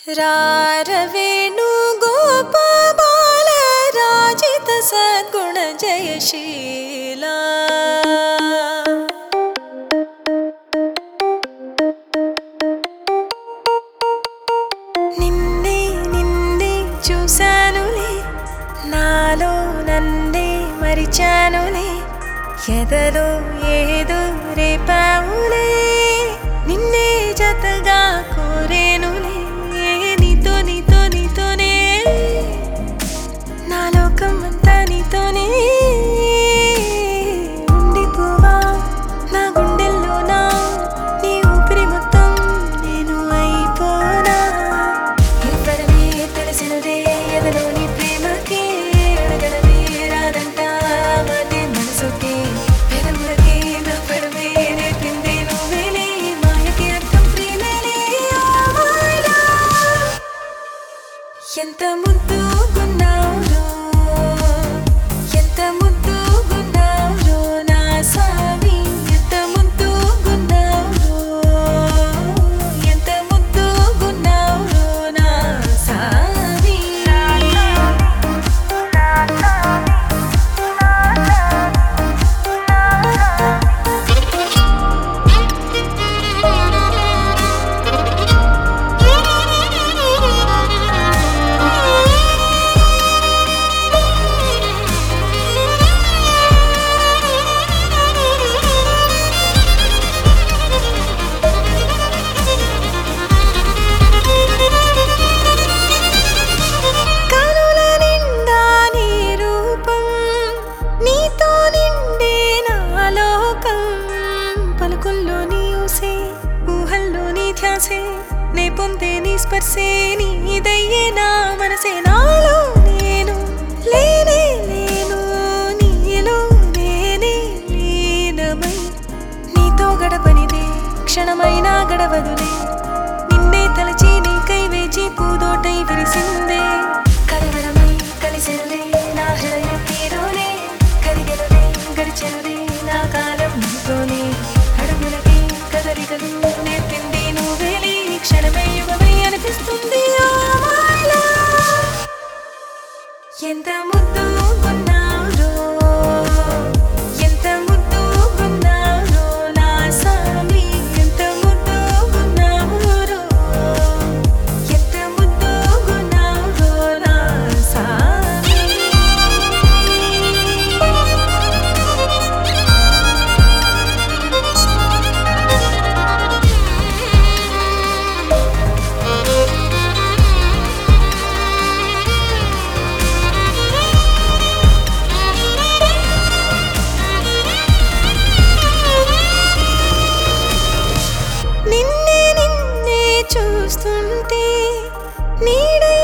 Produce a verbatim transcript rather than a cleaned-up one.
रारवेणु गोपबाल राजित सद्गुण जयशीला निन्ने निन्ने चूसानुले नालो नन्ने मरिचानुले ఎదలో ఏదో రేపావులే నిన్నే జతగా కోరేనులే నీతో నీతో నీతోనే నా లోకం అంతా నీతోనే ఉండిపోవా నా గుండెల్లోనా నీ ఊపిరి మొత్తం నేను అయిపోనా ఇవ్వడమే తెలిసినదే ఎదలోని ప్రేమకి అడగడమే రాదంట మాటే మనసుకి ఎంత ముద్దుగున్నావురో ఎంత ముద్దుగున్నావురో నా సామి ఎంత ముద్దుగున్నావురో ఎంత ముద్దుగున్నావురో నా సామి నే పొందే నీ స్పర్శే నీదయ్యే నా మనసే నాలో నేను లేనే లేను నీలో నేనే లీనమై నీతో గడపనిదే క్షణమైనా గడవదులే నిన్నే తలచి నీకై వేచి పూదోటై విరిసిందే కలవరమై కలిసెనులే నా హృదయం తీరునే కరిగెనులే గడిచెనులే నా కాలం నీతోనే అడుగులకి కదలికలు నేర్పింది నువ్వేలే క్షణమై యుగమై అనిపిస్తుంది ఎంత ముద్దుగున్నావురో ఎంత ముద్దుగున్నావురో నా సామి ఎంత ముద్దుగున్నావురో ఎంత ముద్దుగున్నావురో నా సామి చూస్తుంటే నీడై